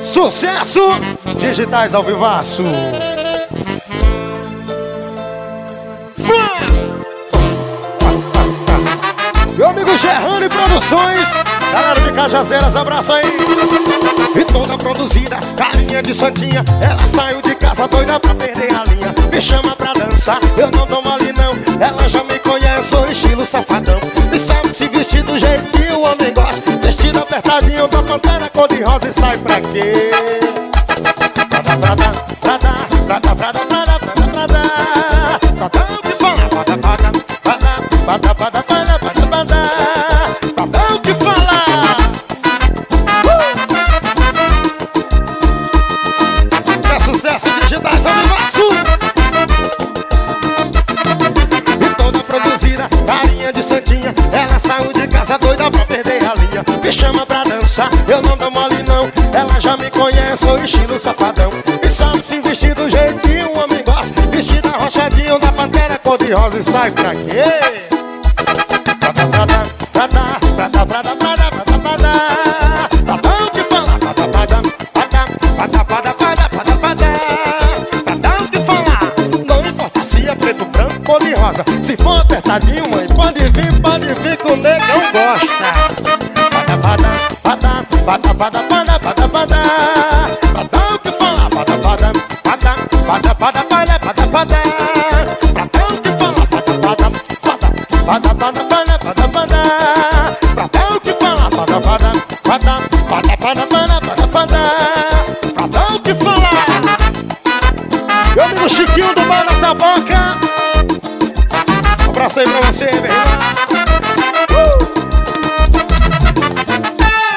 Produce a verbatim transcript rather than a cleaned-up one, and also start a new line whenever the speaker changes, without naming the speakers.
Sucesso! Digitais ao vivaço. Meu amigo Gerrani Produções, galera de Cajazeiras, abraço aí. E toda produzida, carinha de santinha. Ela saiu de casa doida pra perder a linha. Me chama pra dançar, eu não dou mole não. Ela já me conhece, sou estilo safadão. E sabe se vestir do jeito que o homem gosta. Vestido apertadinho da pantera cor de rosa. E sai pra quê? Prada, prada, prada, prada, prada, prada, prada, prada. Prada, o que fala? Prada, prada, prada, prada, prada, prada, prada, prada. Prada, o que fala? Sucesso, sucesso, digitais ao vivaço. E toda produzida, carinha de santinha. Ela saiu de casa doida pra perder a linha. Me chama pra dançar, eu não dou mole não. Ela já me conhece, sou estilo safadão. E sabe se vestir do jeito que um homem gosta. Vestido arrochadinho da pantera cor de rosa. E sai pra quê? Prada, prada, prada, prada, prada, prada, prada, prada. Prada, o que fala? Prada, prada, prada, prada, prada, prada, prada, prada. Prada, o que fala? Não importa se é preto, branco, cor de rosa. Se for apertadinho, mãe, pode vir, pode vir que o negão gosta. Prada, prada, prada, prada, prada, prada, prada, prada. Prada, o que fala? Prada, prada, prada, prada, prada, prada, prada, prada. Prada, o que fala? Prada, prada, prada, prada, prada, prada, prada, prada. Prada, o que fala? Prada, prada, prada,